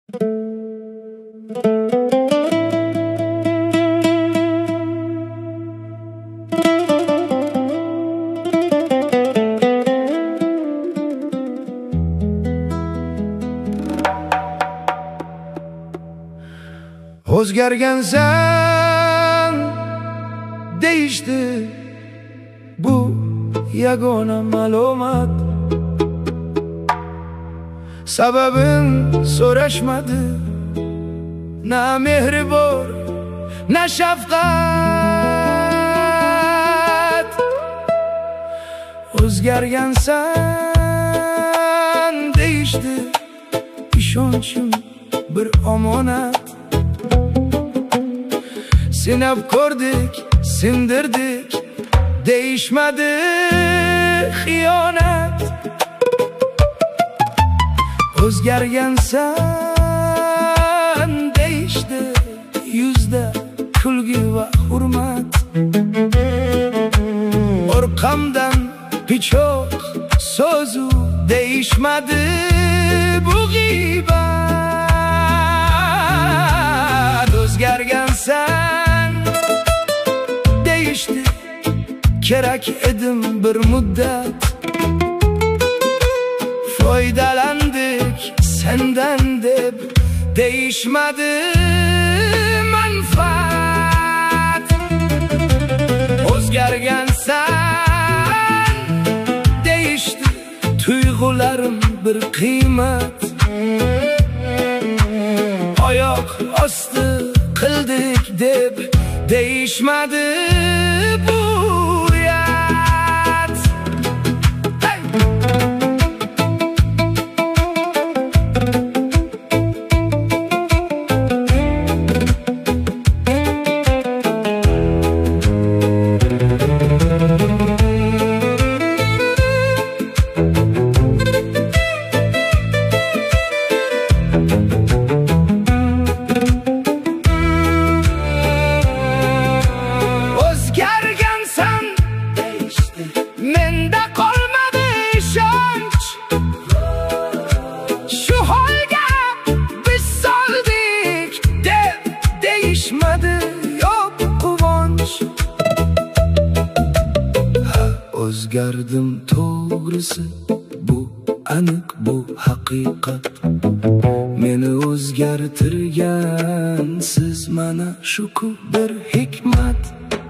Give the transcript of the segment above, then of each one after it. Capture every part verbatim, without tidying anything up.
O'zgargansan deyishdi, bu yagona ma'lumot. Sababin so'rashmadi, na mehri bor, na shafqat. O'zgargansan deyishdi, ishonchim bir omonat. Sinab ko'rdik, sindirdik, deyishmadi xiyonat. O'zgargansan deyishdi, yuzda kulgi va hurmat. Orqamdan pichoq so'zu deyishmadi, bu g'iybat. O'zgargansan deyishdi, kerak edim bir muddat. Foydalandik sendan deb, deyishmadi manfaat. O'zgargansan deyishdi, tuyg'ularim bir qiymat. Oyoq osti qildik deb, deyishmadi bu uyat. Hey! Menda qolmadi ishonch, shu holga biz soldik deb, deyishmadi yo'q quvonch. Ha, o'zgardim to'g'risi, bu aniq, bu haqiqat. Meni o'zgartirgan siz, mana shu-ku bir hikmat.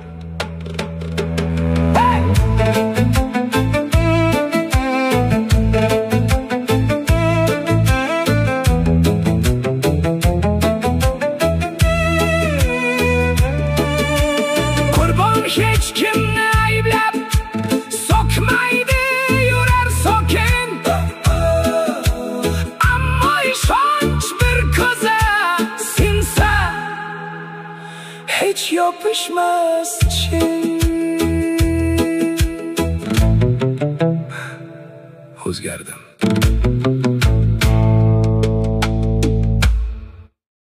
Hech kimni ayblab so'kmaydi, yurar sokin. Ammo ishonch bir ko'za sinsa, hech yopishmas chin. O'zgardim.